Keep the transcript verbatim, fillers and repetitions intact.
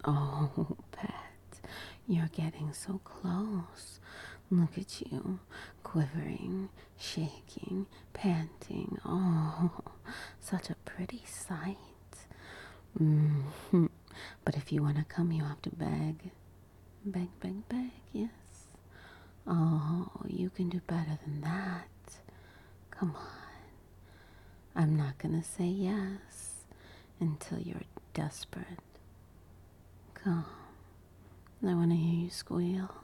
Oh, Pet, you're getting so close. Look at you, quivering, shaking, panting. Oh, such a pretty sight. Mm-hmm. But if you want to come, you have to beg. Beg, beg, beg, yes. Oh, you can do better than that. Come on. I'm not gonna say yes until you're desperate. Come. I want to hear you squeal.